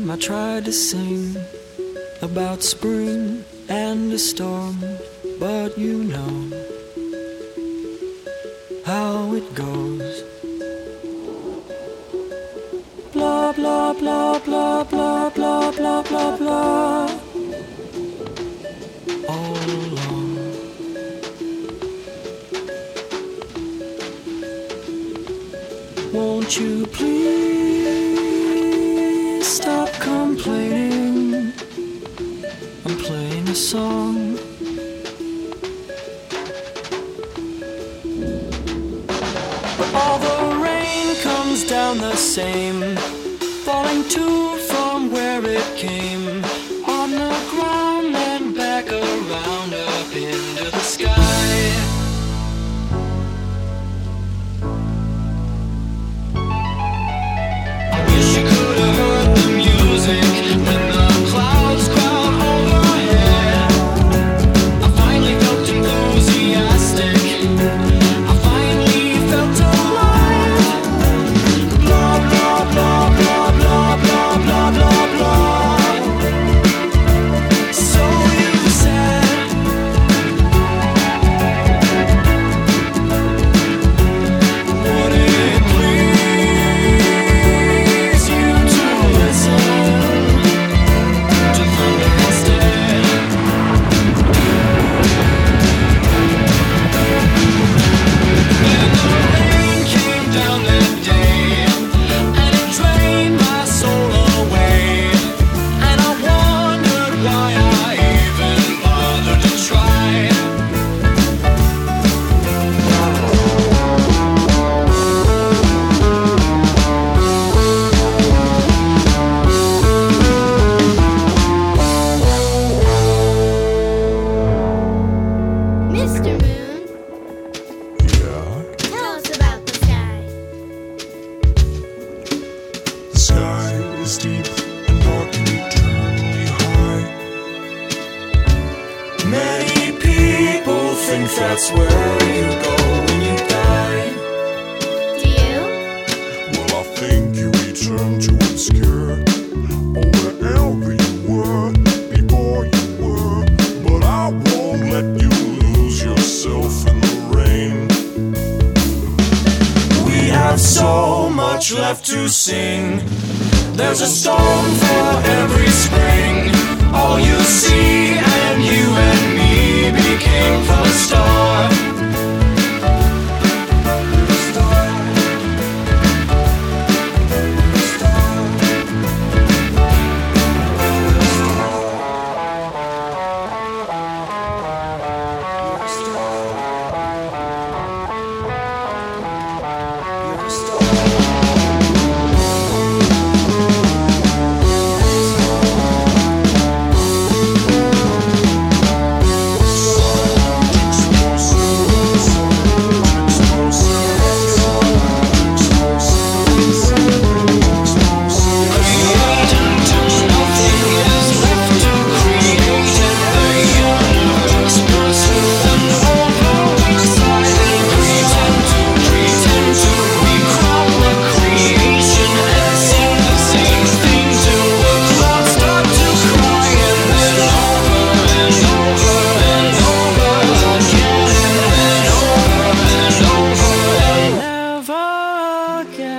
I tried to sing about spring and a storm, but you know how it goes. Blah, blah, blah, blah, blah, blah, blah, blah, blah. All along. Won't you please stop complaining? I'm playing a song. But all the rain comes down the same, falling to from where it came, on the ground and back around up into the sky. I wish you could have heard the music when the clouds crowd overhead. I finally felt enthusiastic. I finally felt alive. Blah, blah, blah, blah, blah, blah, blah, blah, blah. So you said, would it please you to listen to thunder instead? When the rain came down that day, and it drained my soul away, and I wondered why I even bothered to try. Mr. Moon, Yeah, tell us about the sky. the sky is deep and dark and eternally high. Many people think that's where you go when you die. Do you? Well, I think you return to obscure, or wherever you were before you were. But I won't let you lose yourself in the rain. We have so much left to sing. There's a storm for every spring. All you see and you and me became the star. Never again.